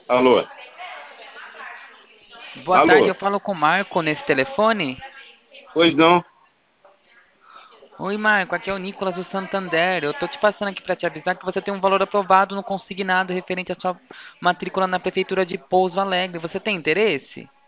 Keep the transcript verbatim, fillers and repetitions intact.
Alô? Boa tarde, eu Alô? falo com o Marco nesse telefone. Pois não? Oi, Marco, aqui é o Nicolas do Santander. Eu tô te passando aqui para te avisar que você tem um valor aprovado no consignado referente à sua matrícula na Prefeitura de Pouso Alegre. Você tem interesse?